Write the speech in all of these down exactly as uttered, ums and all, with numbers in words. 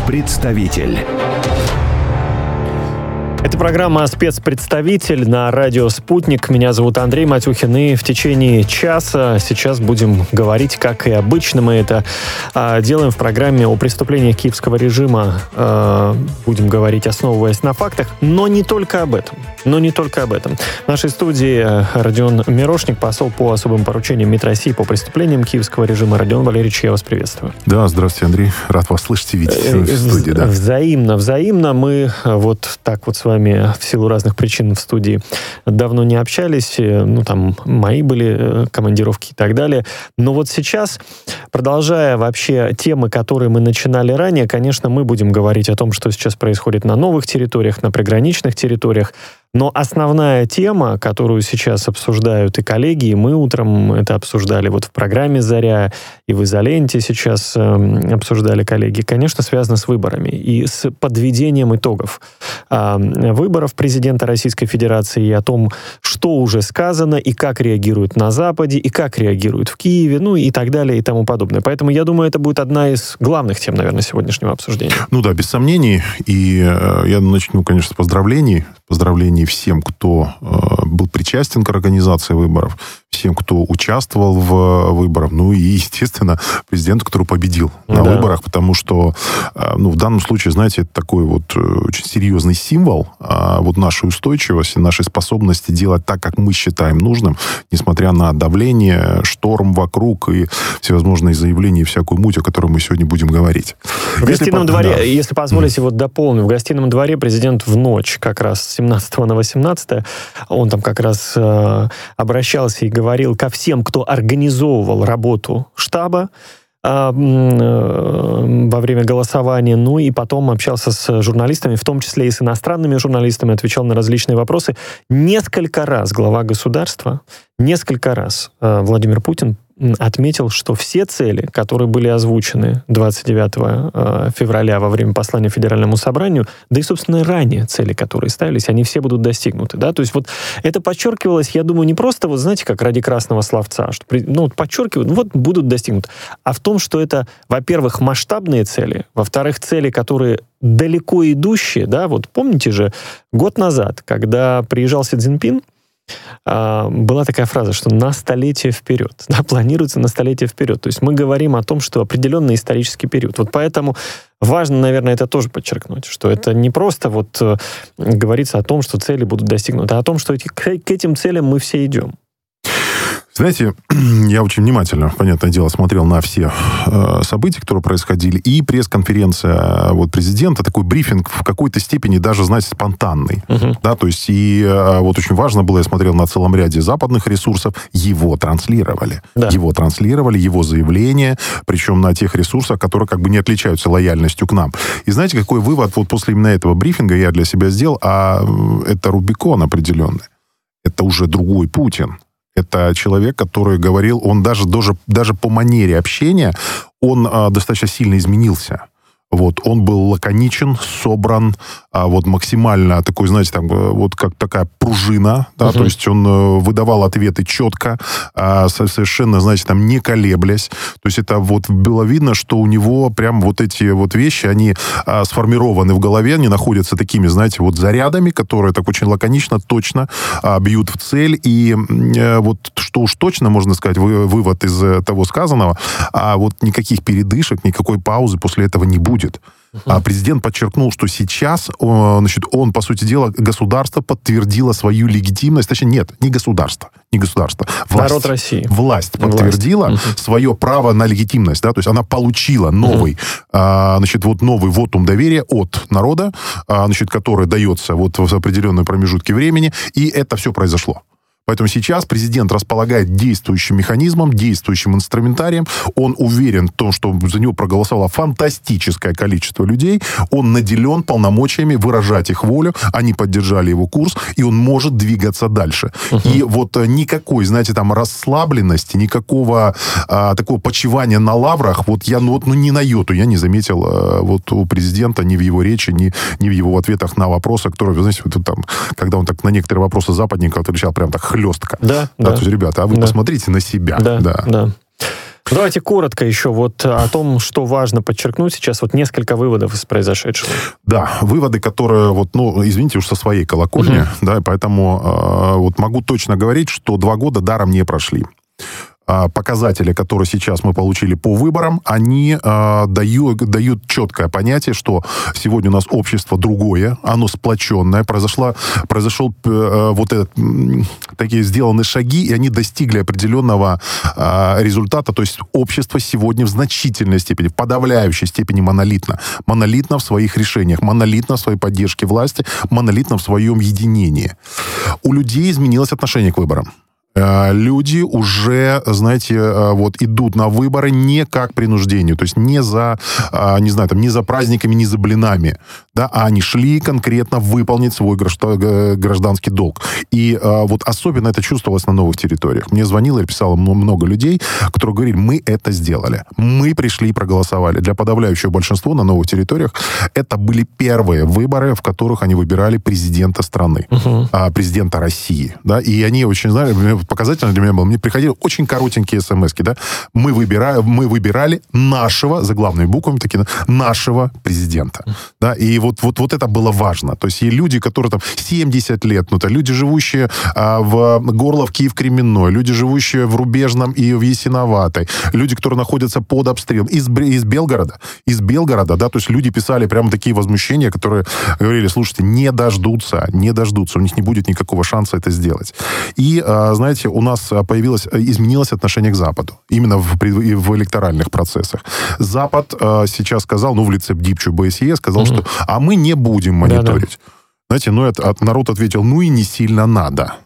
Спецпредставитель. Это программа «Спецпредставитель» на радио «Спутник». Меня зовут Андрей Матюхин, и в течение часа сейчас будем говорить, как и обычно мы это э, делаем в программе о преступлениях киевского режима. Э, будем говорить, основываясь на фактах, но не только об этом. Но не только об этом. В нашей студии Родион Мирошник, посол по особым поручениям МИД России по преступлениям киевского режима. Родион Валерьевич, я вас приветствую. Да, здравствуйте, Андрей. Рад вас слышать и видеть в студии. Да. Взаимно, взаимно. Мы вот так вот с вами в силу разных причин в студии давно не общались. Ну, там мои были командировки и так далее. Но вот сейчас, продолжая вообще темы, которые мы начинали ранее, конечно, мы будем говорить о том, что сейчас происходит на новых территориях, на приграничных территориях. Но основная тема, которую сейчас обсуждают и коллеги, и мы утром это обсуждали вот в программе «Заря», и в «Изоленте» сейчас э, обсуждали коллеги, конечно, связана с выборами и с подведением итогов э, выборов президента Российской Федерации, и о том, что уже сказано, и как реагируют на Западе, и как реагируют в Киеве, ну и так далее, и тому подобное. Поэтому, я думаю, это будет одна из главных тем, наверное, сегодняшнего обсуждения. Ну да, без сомнений. И э, я начну, конечно, с поздравлений. Поздравлений всем, кто э, был причастен к организации выборов, всем, кто участвовал в выборах, ну и, естественно, президенту, который победил на да. выборах, потому что, э, ну, в данном случае, знаете, это такой вот э, очень серьезный символ э, вот нашей устойчивости, нашей способности делать так, как мы считаем нужным, несмотря на давление, шторм вокруг и всевозможные заявления и всякую муть, о которой мы сегодня будем говорить. В если гостином по... дворе, да. если позволите, mm. вот дополню, в гостином дворе президент в ночь как раз с семнадцатого на восемнадцатое, он там как раз э, обращался и говорил ко всем, кто организовывал работу штаба э, э, во время голосования, ну и потом общался с журналистами, в том числе и с иностранными журналистами, отвечал на различные вопросы. Несколько раз глава государства, несколько раз э, Владимир Путин отметил, что все цели, которые были озвучены двадцать девятого февраля во время послания Федеральному собранию, да и, собственно, ранее цели, которые ставились, они все будут достигнуты. Да? То есть вот это подчеркивалось, я думаю, не просто, вот знаете, как ради красного словца, что, ну, вот подчеркивают, ну, вот будут достигнуты, а в том, что это, во-первых, масштабные цели, во-вторых, цели, которые далеко идущие, да, вот помните же, год назад, когда приезжал Си Цзиньпин, была такая фраза, что на столетие вперед, да, планируется на столетие вперед. То есть мы говорим о том, что определенный исторический период. Вот поэтому важно, наверное, это тоже подчеркнуть, что это не просто вот э, говорится о том, что цели будут достигнуты, а о том, что эти, к, к этим целям мы все идем. Знаете, я очень внимательно, понятное дело, смотрел на все э, события, которые происходили, и пресс-конференция вот, президента, такой брифинг в какой-то степени даже, знаете, спонтанный. Uh-huh. Да, то есть, и э, вот очень важно было, я смотрел на целом ряде западных ресурсов, его транслировали. Да. Его транслировали, его заявления, причем на тех ресурсах, которые как бы не отличаются лояльностью к нам. И знаете, какой вывод вот после именно этого брифинга я для себя сделал? А это Рубикон определенный. Это уже другой Путин. Это человек, который говорил, он даже, даже, даже по манере общения, он а, достаточно сильно изменился. Вот, он был лаконичен, собран, а, вот максимально такой, знаете, там, вот как такая пружина, да, uh-huh. то есть он э, выдавал ответы четко, а, совершенно, знаете, там, не колеблясь. То есть это вот было видно, что у него прям вот эти вот вещи, они а, сформированы в голове, они находятся такими, знаете, вот зарядами, которые так очень лаконично, точно а, бьют в цель. И э, вот что уж точно можно сказать, вы, вывод из э, того сказанного, а вот никаких передышек, никакой паузы после этого не будет. Uh-huh. А президент подчеркнул, что сейчас, значит, он, по сути дела, государство подтвердило свою легитимность. Точнее, нет, не государство, не государство. Власть, народ России. Власть подтвердила власть. Uh-huh. свое право на легитимность. Да? То есть она получила новый, uh-huh. а, значит, вот новый вотум доверия от народа, а, значит, который дается вот в определенные промежутки времени, и это все произошло. Поэтому сейчас президент располагает действующим механизмом, действующим инструментарием. Он уверен в том, что за него проголосовало фантастическое количество людей. Он наделен полномочиями выражать их волю. Они поддержали его курс, и он может двигаться дальше. Uh-huh. И вот никакой, знаете, там расслабленности, никакого а, такого почивания на лаврах, вот я ну, вот, ну, ни на йоту я не заметил а, вот у президента ни в его речи, ни, ни в его ответах на вопросы, которые, вы знаете, вот, там, когда он так на некоторые вопросы западников отвечал прям так хлестко. Да, да. да. То есть, ребята, а вы да. посмотрите на себя. Да, да. да. Давайте коротко еще вот о том, что важно подчеркнуть сейчас. Вот несколько выводов из произошедшего. Да, выводы, которые, вот, ну, извините уж со своей колокольни, uh-huh. да, поэтому э, вот могу точно говорить, что два года даром не прошли. Показатели, которые сейчас мы получили по выборам, они э, дают, дают четкое понятие, что сегодня у нас общество другое, оно сплоченное, произошло, произошел э, вот этот, э, такие сделаны шаги, и они достигли определенного э, результата, то есть общество сегодня в значительной степени, в подавляющей степени монолитно. Монолитно в своих решениях, монолитно в своей поддержке власти, монолитно в своем единении. У людей изменилось отношение к выборам. Люди уже, знаете, вот идут на выборы не как принуждение, то есть не за, не знаю, там, не за праздниками, не за блинами, да, а они шли конкретно выполнить свой гражданский долг. И вот особенно это чувствовалось на новых территориях. Мне звонило и писало много людей, которые говорили, мы это сделали, мы пришли и проголосовали. Для подавляющего большинства на новых территориях это были первые выборы, в которых они выбирали президента страны, угу. президента России, да, и они очень, знали, показательно для меня было, мне приходили очень коротенькие смс-ки, да, мы, выбира, мы выбирали нашего, заглавными буквами такие, нашего президента, да, и вот, вот, вот это было важно, то есть и люди, которые там семьдесят лет, ну, то люди, живущие а, в Горловке и в Кременной, люди, живущие в Рубежном и в Ясиноватой, люди, которые находятся под обстрелом, из, из Белгорода, из Белгорода, да, то есть люди писали прямо такие возмущения, которые говорили, слушайте, не дождутся, не дождутся, у них не будет никакого шанса это сделать. И, а, знаете, у нас появилось, изменилось отношение к Западу. Именно в, в электоральных процессах. Запад э, сейчас сказал, ну, в лице Дипчу БСЕ, сказал, угу. что а мы не будем мониторить. Да-да. Знаете, ну, это, народ ответил, ну, и не сильно надо.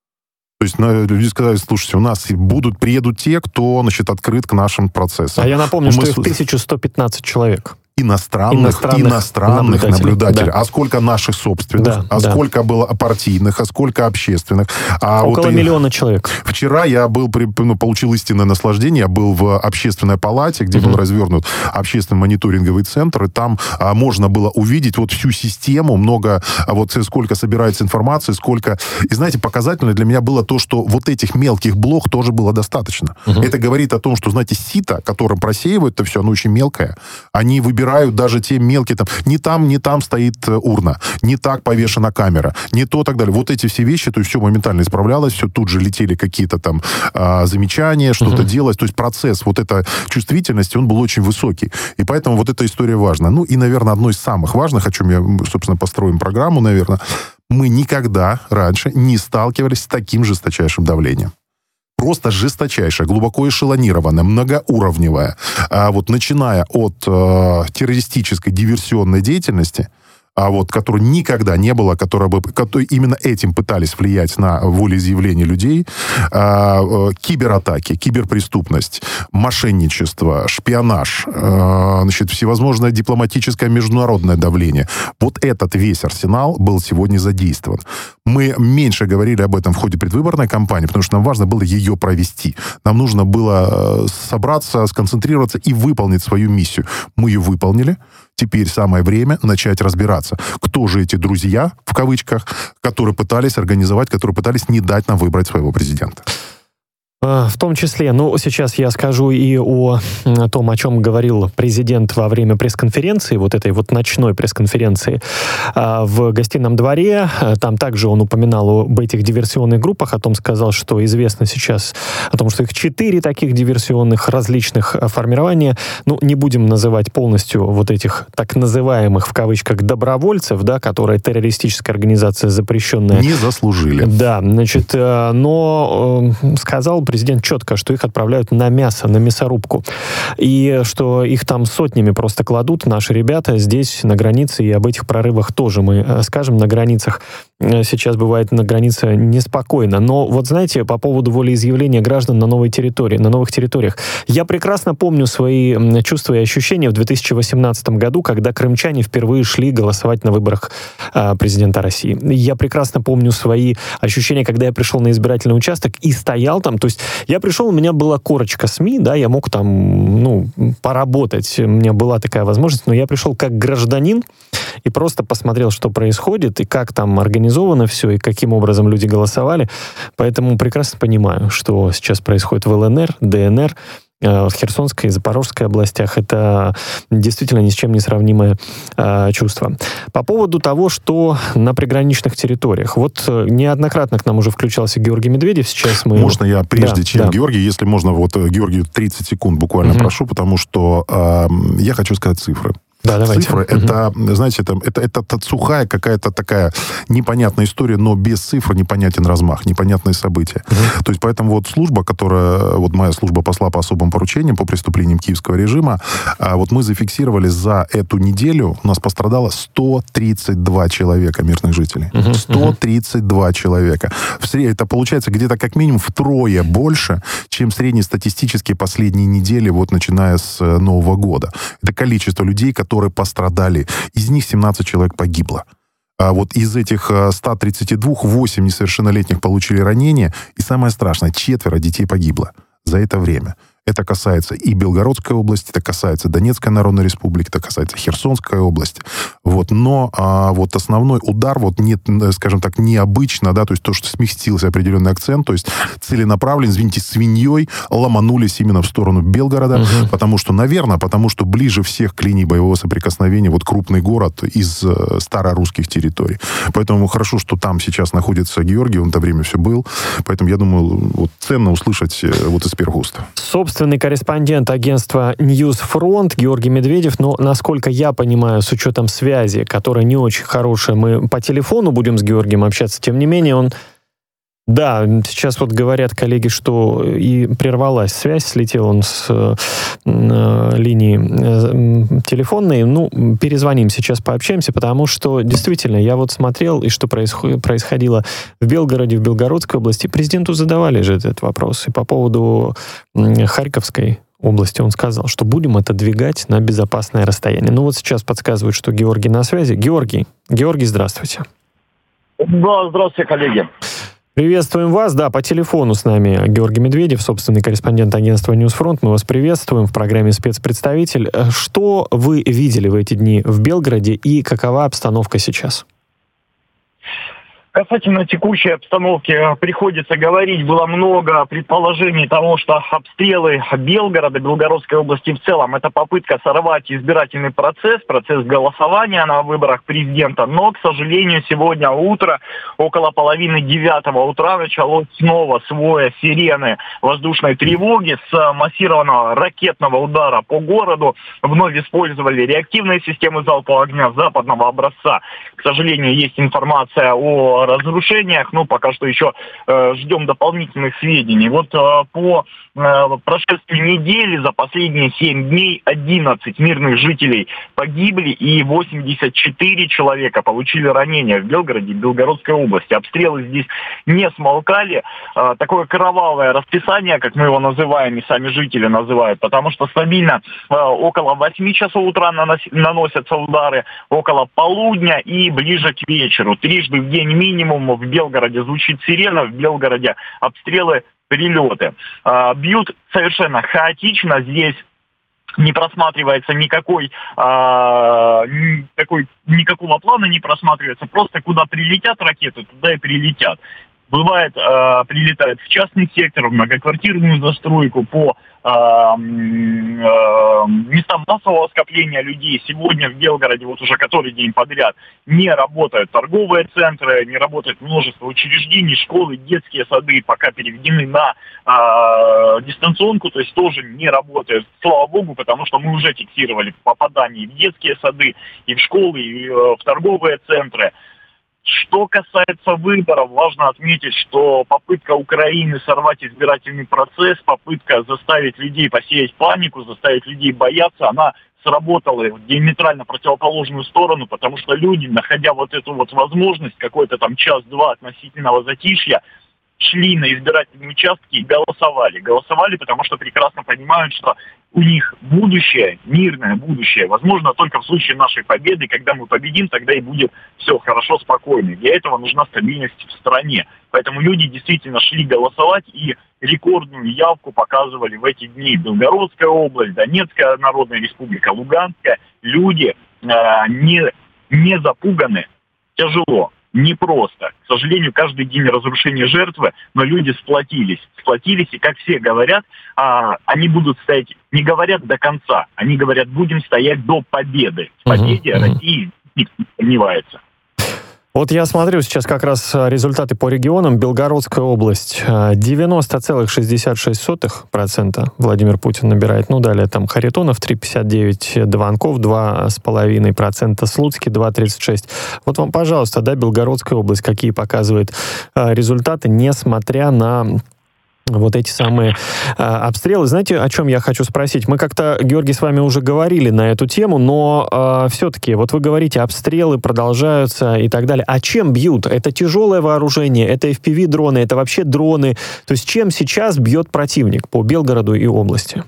То есть ну, люди сказали, слушайте, у нас будут, приедут те, кто, значит, открыт к нашим процессам. А я напомню, мы... что их тысяча сто пятнадцать человек. Иностранных, иностранных, иностранных наблюдателей. наблюдателей. Да. А сколько наших собственных, да, а да. сколько было партийных, а сколько общественных. А Около вот миллиона человек. Вчера я был, ну, получил истинное наслаждение, я был в общественной палате, где угу. был развернут общественный мониторинговый центр, и там а, можно было увидеть вот всю систему, много, а вот сколько собирается информации, сколько... И знаете, показательно для меня было то, что вот этих мелких блох тоже было достаточно. Угу. Это говорит о том, что, знаете, сито, которым просеивают это все, оно очень мелкое. Они выбирают даже те мелкие, там, не там, не там стоит урна, не так повешена камера, не то, так далее. Вот эти все вещи, то есть все моментально исправлялось, все тут же летели какие-то там а, замечания, что-то uh-huh. делалось. То есть процесс вот этой чувствительности, он был очень высокий. И поэтому вот эта история важна. Ну и, наверное, одно из самых важных, о чем я, собственно, построим программу, наверное, мы никогда раньше не сталкивались с таким жесточайшим давлением. Просто жесточайшая, глубоко эшелонированная, многоуровневая, а вот начиная от э, террористической диверсионной деятельности, а вот, которой никогда не было, которая бы, которой именно этим пытались влиять на волеизъявление людей, а, а, кибератаки, киберпреступность, мошенничество, шпионаж, а, значит, всевозможное дипломатическое международное давление. Вот этот весь арсенал был сегодня задействован. Мы меньше говорили об этом в ходе предвыборной кампании, потому что нам важно было ее провести. Нам нужно было собраться, сконцентрироваться и выполнить свою миссию. Мы ее выполнили. Теперь самое время начать разбираться, кто же эти друзья, в кавычках, которые пытались организовать, которые пытались не дать нам выбрать своего президента. В том числе, ну, сейчас я скажу и о том, о чем говорил президент во время пресс-конференции, вот этой вот ночной пресс-конференции в Гостином дворе. Там также он упоминал об этих диверсионных группах, о том сказал, что известно сейчас о том, что их четыре таких диверсионных различных формирования. Ну, не будем называть полностью вот этих так называемых, в кавычках, добровольцев, да, которые террористическая организация запрещенная. Не заслужили. Да, значит, но сказал президент четко, что их отправляют на мясо, на мясорубку. И что их там сотнями просто кладут, наши ребята, здесь, на границе, и об этих прорывах тоже мы скажем, на границах. Сейчас бывает на границе неспокойно. Но вот знаете, по поводу волеизъявления граждан на новой территории, на новых территориях. Я прекрасно помню свои чувства и ощущения в две тысячи восемнадцатом году, когда крымчане впервые шли голосовать на выборах а, президента России. Я прекрасно помню свои ощущения, когда я пришел на избирательный участок и стоял там. То есть я пришел, у меня была корочка СМИ, да, я мог там, ну, поработать, у меня была такая возможность, но я пришел как гражданин и просто посмотрел, что происходит, и как там организовано все, и каким образом люди голосовали. Поэтому прекрасно понимаю, что сейчас происходит в ЛНР, ДНР, в Херсонской и Запорожской областях. Это действительно ни с чем не сравнимое э, чувство. По поводу того, что на приграничных территориях. Вот неоднократно к нам уже включался Георгий Медведев. Сейчас мы... Можно я, прежде да, чем да. Георгий, если можно, вот Георгию тридцать секунд буквально угу. прошу, потому что э, я хочу сказать цифры. Да, давайте. Цифры, угу. это, знаете, это, это, это, это сухая какая-то такая непонятная история, но без цифр непонятен размах, непонятные события. Угу. То есть, поэтому вот служба, которая, вот моя служба посла по особым поручениям, по преступлениям киевского режима, вот мы зафиксировали за эту неделю, у нас пострадало сто тридцать два человека мирных жителей. Угу. сто тридцать два человека. В сред... Это получается где-то как минимум втрое больше, чем среднестатистические последние недели, вот начиная с Нового года. Это количество людей, которые которые пострадали. Из них семнадцать человек погибло. А вот из этих ста тридцати двух восемь несовершеннолетних получили ранения. И самое страшное, четверо детей погибло за это время. Это касается и Белгородской области, это касается Донецкой Народной Республики, это касается Херсонской области. Вот. Но а, вот основной удар, вот не, скажем так, необычно, да, то есть то, что сместился определенный акцент, то есть целенаправленно, извините, свиньей ломанулись именно в сторону Белгорода, угу. потому что, наверное, потому что ближе всех к линии боевого соприкосновения вот крупный город из э, старорусских территорий. Поэтому хорошо, что там сейчас находится Георгий, он в то время все был. Поэтому, я думаю, вот ценно услышать э, вот из первых уст. Собственный корреспондент агентства Ньюсфронт Георгий Медведев, но, насколько я понимаю, с учетом связи, которая не очень хорошая, мы по телефону будем с Георгием общаться, тем не менее он... Да, сейчас вот говорят коллеги, что и прервалась связь, слетел он с э, линии э, телефонной. Ну, перезвоним сейчас, пообщаемся, потому что действительно, я вот смотрел, и что происход- происходило в Белгороде, в Белгородской области. Президенту задавали же этот вопрос. И по поводу э, Харьковской области он сказал, что будем отодвигать на безопасное расстояние. Ну вот сейчас подсказывают, что Георгий на связи. Георгий, Георгий, здравствуйте. Да, здравствуйте, коллеги. Приветствуем вас. Да, по телефону с нами Георгий Медведев, собственный корреспондент агентства Ньюсфронт. Мы вас приветствуем в программе «Спецпредставитель». Что вы видели в эти дни в Белгороде и какова обстановка сейчас? Касательно текущей обстановки приходится говорить, было много предположений того, что обстрелы Белгорода, Белгородской области в целом, это попытка сорвать избирательный процесс, процесс голосования на выборах президента. Но, к сожалению, сегодня утро, около половины девятого утра, началось снова с воя сирены воздушной тревоги, с массированного ракетного удара по городу. Вновь использовали реактивные системы залпового огня западного образца. К сожалению, есть информация о разрушениях, но пока что еще э, ждем дополнительных сведений. Вот э, по э, прошествии недели за последние семь дней одиннадцать мирных жителей погибли и восемьдесят четыре человека получили ранения в Белгороде и Белгородской области. Обстрелы здесь не смолкали. Э, такое кровавое расписание, как мы его называем, и сами жители называют, потому что стабильно э, около восьми часов утра нанос- наносятся удары, около полудня и ближе к вечеру. Трижды в день минимум в Белгороде звучит сирена, в Белгороде обстрелы, прилеты. А, бьют совершенно хаотично, здесь не просматривается никакой, а, никакой, никакого плана не просматривается, просто куда прилетят ракеты, туда и прилетят. Бывает, э, прилетает в частный сектор, в многоквартирную застройку, по э, э, местам массового скопления людей. Сегодня в Белгороде, вот уже который день подряд, не работают торговые центры, не работает множество учреждений, школы, детские сады пока переведены на э, дистанционку, то есть тоже не работают. Слава богу, потому что мы уже фиксировали попадания в детские сады, и в школы, и э, в торговые центры. Что касается выборов, важно отметить, что попытка Украины сорвать избирательный процесс, попытка заставить людей посеять панику, заставить людей бояться, она сработала в диаметрально противоположную сторону, потому что люди, находя вот эту вот возможность, какой-то там час-два относительного затишья, шли на избирательные участки и голосовали. Голосовали, потому что прекрасно понимают, что у них будущее, мирное будущее, возможно, только в случае нашей победы. Когда мы победим, тогда и будет все хорошо, спокойно. Для этого нужна стабильность в стране. Поэтому люди действительно шли голосовать и рекордную явку показывали в эти дни. Белгородская область, Донецкая Народная Республика, Луганская. Люди э, не, не запуганы. Тяжело. непросто. К сожалению, каждый день разрушения жертвы, но люди сплотились. Сплотились, и, как все говорят, а, они будут стоять, не говорят до конца, они говорят, будем стоять до победы. В победе uh-huh, uh-huh. России никто не сомневается. Вот я смотрю сейчас как раз результаты по регионам. Белгородская область девяносто целых шестьдесят шесть сотых процента Владимир Путин набирает. Ну, далее там Харитонов три целых пятьдесят девять сотых, Дованков два целых пять десятых процента, Слуцкий два целых тридцать шесть сотых. Вот вам, пожалуйста, да, Белгородская область, какие показывает результаты, несмотря на вот эти самые э, обстрелы. Знаете, о чем я хочу спросить? Мы как-то, Георгий, с вами уже говорили на эту тему, но э, все-таки, вот вы говорите, обстрелы продолжаются и так далее. А чем бьют? Это тяжелое вооружение, это эф пи ви-дроны, это вообще дроны. То есть чем сейчас бьет противник по Белгороду и области?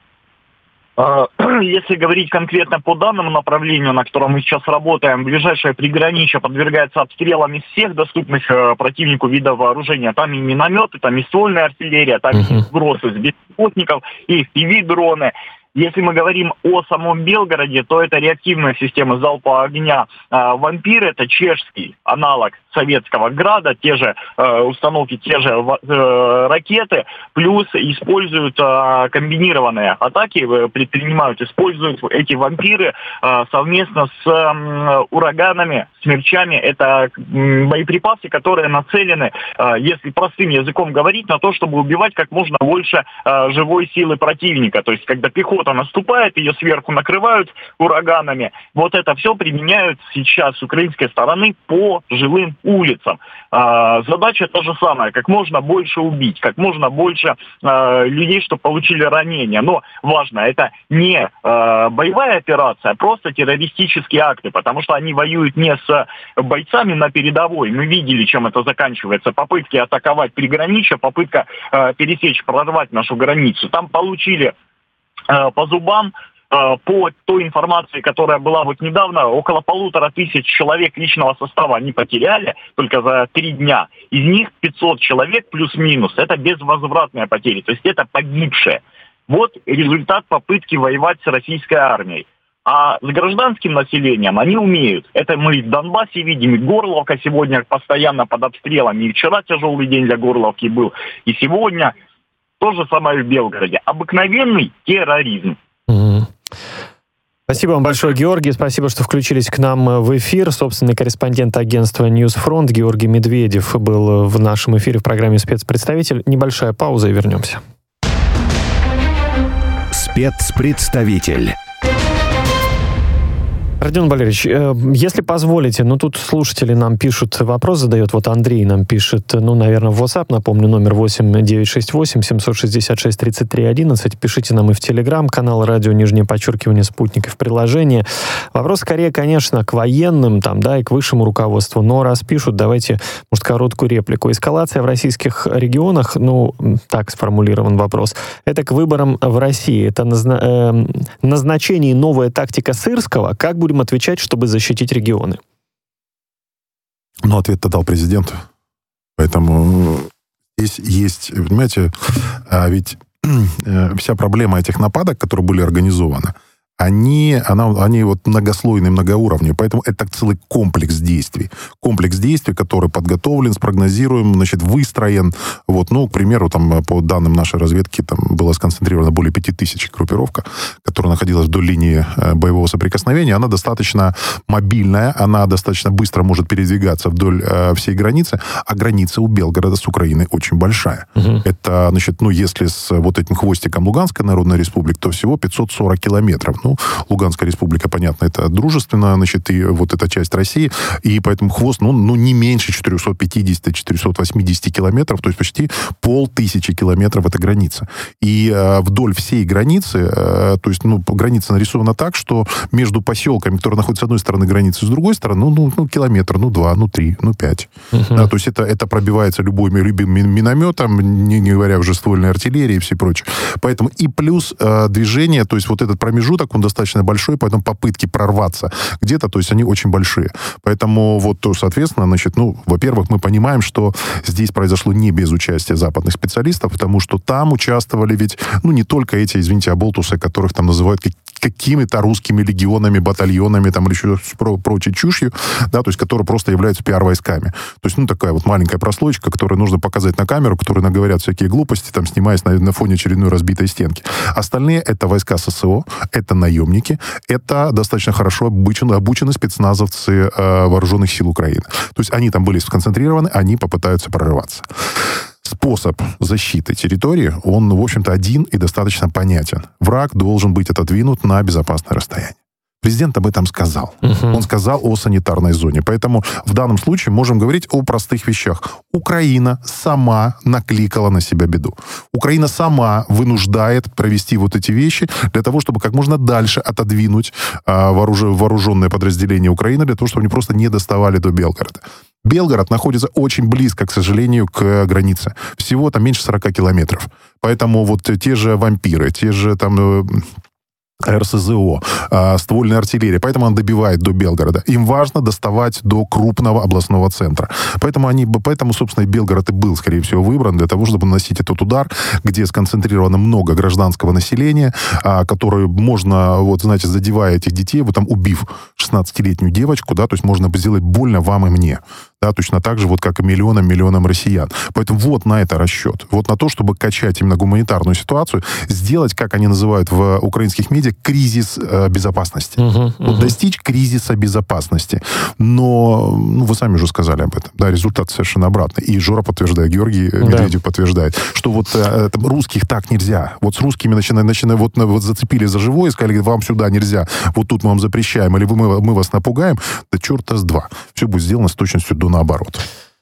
Если говорить конкретно по данному направлению, на котором мы сейчас работаем, ближайшее приграничье подвергается обстрелам из всех доступных э, противнику видов вооружения. Там и минометы, там и ствольная артиллерия, там uh-huh. и сбросы с беспилотников, и эф пи ви-дроны. Если мы говорим о самом Белгороде, то это реактивная система залпового огня э, «Вампир», это чешский аналог советского «Града», те же э, установки, те же э, ракеты, плюс используют э, комбинированные атаки, э, предпринимают, используют эти «Вампиры» э, совместно с э, ураганами, смерчами. Это э, боеприпасы, которые нацелены, э, если простым языком говорить, на то, чтобы убивать как можно больше э, живой силы противника. То есть, когда пехота наступает, ее сверху накрывают ураганами. Вот это все применяют сейчас с украинской стороны по жилым улицам. А, задача та же самая, как можно больше убить, как можно больше а, людей, чтобы получили ранения. Но важно, это не а, боевая операция, а просто террористические акты, потому что они воюют не с бойцами на передовой. Мы видели, чем это заканчивается. Попытки атаковать приграничье, попытка а, пересечь, прорвать нашу границу. Там получили по зубам, по той информации, которая была вот недавно, около полутора тысяч человек личного состава они потеряли только за три дня. Из них пятьсот человек плюс-минус. Это безвозвратные потери, то есть это погибшие. Вот результат попытки воевать с российской армией. А с гражданским населением они умеют. Это мы в Донбассе видим, и Горловка сегодня постоянно под обстрелами. И вчера тяжелый день для Горловки был, и сегодня... То же самое в Белгороде. Обыкновенный терроризм. Mm-hmm. Спасибо вам большое, Георгий. Спасибо, что включились к нам в эфир. Собственный корреспондент агентства «Ньюсфронт» Георгий Медведев был в нашем эфире в программе «Спецпредставитель». Небольшая пауза и вернемся. Спецпредставитель. Родион Валерьевич, если позволите, ну тут слушатели нам пишут, вопрос задает, вот Андрей нам пишет, ну, наверное, в WhatsApp, напомню, номер восемь девятьсот шестьдесят восемь семьсот шестьдесят шесть тридцать три одиннадцать, пишите нам и в Telegram, канал радио, нижнее подчеркивание, спутник, и в приложении. Вопрос скорее, конечно, к военным, там, да, и к высшему руководству, но раз пишут, давайте, может, короткую реплику. Эскалация в российских регионах, ну, так сформулирован вопрос, это к выборам в России, это назна- э, назначение новая тактика Сырского, как будет отвечать, чтобы защитить регионы? Ну, ответ-то дал президент. Поэтому здесь есть, понимаете, а ведь вся проблема этих нападок, которые были организованы, они, она, они вот многослойные, многоуровневые, поэтому это целый комплекс действий. Комплекс действий, который подготовлен, спрогнозируем, значит, выстроен. Вот, ну, к примеру, там, по данным нашей разведки, там было сконцентрировано более пяти тысяч группировка, которая находилась вдоль линии боевого соприкосновения. Она достаточно мобильная, она достаточно быстро может передвигаться вдоль э, всей границы, а граница у Белгорода с Украиной очень большая. Угу. Это, значит, ну, если с вот этим хвостиком Луганской Народной Республики, то всего пятьсот сорок километров. Ну, Луганская республика, понятно, это дружественно, значит, и вот эта часть России, и поэтому хвост, ну, ну не меньше четыреста пятьдесят - четыреста восемьдесят километров, то есть почти полтысячи километров это граница. И э, вдоль всей границы, э, то есть, ну, граница нарисована так, что между поселками, которые находятся с одной стороны границы, с другой стороны, ну, ну, ну километр, ну, два, ну, три, ну, пять. Uh-huh. Да, то есть это, это пробивается любой любым минометом, не, не говоря уже ствольной артиллерии и все прочее. Поэтому и плюс э, движение, то есть вот этот промежуток, он достаточно большой, поэтому попытки прорваться где-то, то есть они очень большие. Поэтому вот, соответственно, значит, ну, во-первых, мы понимаем, что здесь произошло не без участия западных специалистов, потому что там участвовали ведь, ну, не только эти, извините, оболтусы, которых там называют какими-то русскими легионами, батальонами, там, или еще про- прочей чушью, да, то есть, которые просто являются пиар-войсками. То есть, ну, такая вот маленькая прослойка, которую нужно показать на камеру, которые наговорят всякие глупости, там, снимаясь на, на фоне очередной разбитой стенки. Остальные — это войска ССО, это наемники, это достаточно хорошо обучены, обучены спецназовцы э, вооруженных сил Украины. То есть, они там были сконцентрированы, они попытаются прорываться. Способ защиты территории, он, в общем-то, один и достаточно понятен. Враг должен быть отодвинут на безопасное расстояние. Президент об этом сказал. Uh-huh. Он сказал о санитарной зоне. Поэтому в данном случае можем говорить о простых вещах. Украина сама накликала на себя беду. Украина сама вынуждает провести вот эти вещи для того, чтобы как можно дальше отодвинуть а, вооруж... вооруженные подразделения Украины, для того, чтобы они просто не доставали до Белгорода. Белгород находится очень близко, к сожалению, к границе. Всего там меньше сорок километров. Поэтому вот те же вампиры, те же там... РСЗО, э, ствольная артиллерия. Поэтому она добивает до Белгорода. Им важно доставать до крупного областного центра. Поэтому, они, поэтому, собственно, и Белгород и был, скорее всего, выбран для того, чтобы наносить этот удар, где сконцентрировано много гражданского населения, э, которое можно, вот, знаете, задевая этих детей, вот там убив шестнадцатилетнюю девочку, да, то есть можно сделать больно вам и мне. Да, точно так же, вот как и миллионам, миллионам россиян. Поэтому вот на это расчет. Вот на то, чтобы качать именно гуманитарную ситуацию, сделать, как они называют в украинских медиа, кризис э, безопасности. Uh-huh, uh-huh. Вот достичь кризиса безопасности. Но, ну, вы сами уже сказали об этом. Да, результат совершенно обратный. И Жора подтверждает, Георгий да. Медведев подтверждает, что вот э, там, русских так нельзя. Вот с русскими начиная, начиная вот, вот зацепили за живое, сказали, вам сюда нельзя, вот тут мы вам запрещаем, или мы, мы вас напугаем. Да черта с два. Все будет сделано с точностью до наоборот.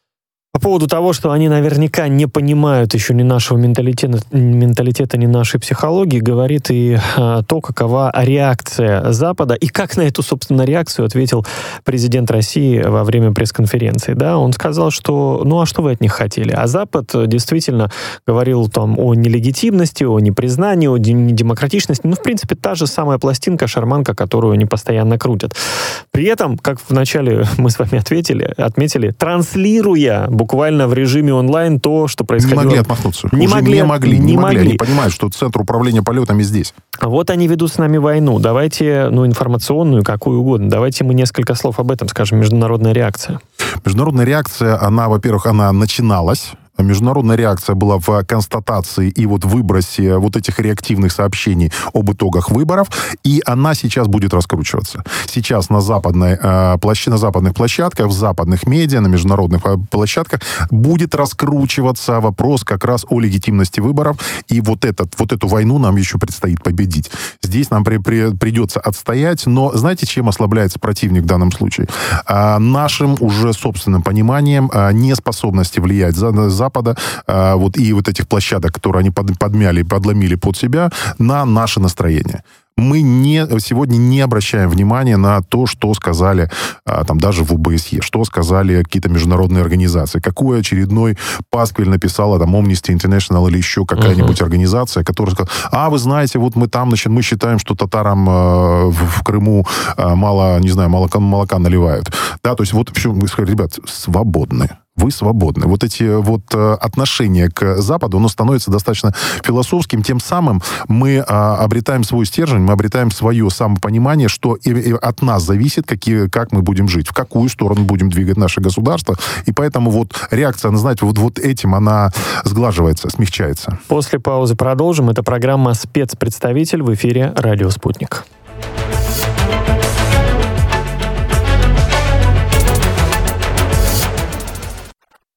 По поводу того, что они наверняка не понимают еще ни нашего менталитета, менталитета ни нашей психологии, говорит и а, то, какова реакция Запада, и как на эту, собственно, реакцию ответил президент России во время пресс-конференции. Да, он сказал, что ну а что вы от них хотели? А Запад действительно говорил там о нелегитимности, о непризнании, о недемократичности. Ну, в принципе, та же самая пластинка, шарманка, которую они постоянно крутят. При этом, как вначале мы с вами ответили, отметили, транслируя буквально в режиме онлайн то, что происходило. Не могли отмахнуться. Не Уже могли, не могли, не, не могли. могли. Они понимают, что центр управления полетами здесь. Вот они ведут с нами войну. Давайте, ну, информационную, какую угодно. Давайте мы несколько слов об этом скажем. Международная реакция. Международная реакция, она, во-первых, она начиналась. Международная реакция была в констатации и вот выбросе вот этих реактивных сообщений об итогах выборов, и она сейчас будет раскручиваться. Сейчас на, западной, э, площ... на западных площадках, в западных медиа, на международных площадках будет раскручиваться вопрос как раз о легитимности выборов, и вот, этот, вот эту войну нам еще предстоит победить. Здесь нам при, при, придется отстоять, но знаете, чем ослабляется противник в данном случае? А, нашим уже собственным пониманием а, неспособности влиять за, за Запада, а, вот, и вот этих площадок, которые они под, подмяли, подломили под себя, на наше настроение. Мы не, сегодня не обращаем внимания на то, что сказали а, там, даже в ОБСЕ, что сказали какие-то международные организации, какой очередной пасквиль написала там Amnesty International или еще какая-нибудь uh-huh. организация, которая сказала, а, вы знаете, вот мы там, значит, мы считаем, что татарам э, в, в Крыму э, мало, не знаю, молока, молока наливают. Да, то есть вот, все, мы сказали, ребят, свободны. Вы свободны. Вот эти вот э, отношения к Западу, оно становится достаточно философским. Тем самым мы э, обретаем свой стержень, мы обретаем свое самопонимание, что и, и от нас зависит, какие, как мы будем жить, в какую сторону будем двигать наше государство. И поэтому вот реакция, она, знаете, вот, вот этим она сглаживается, смягчается. После паузы продолжим. Это программа «Спецпредставитель» в эфире «Радио Спутник».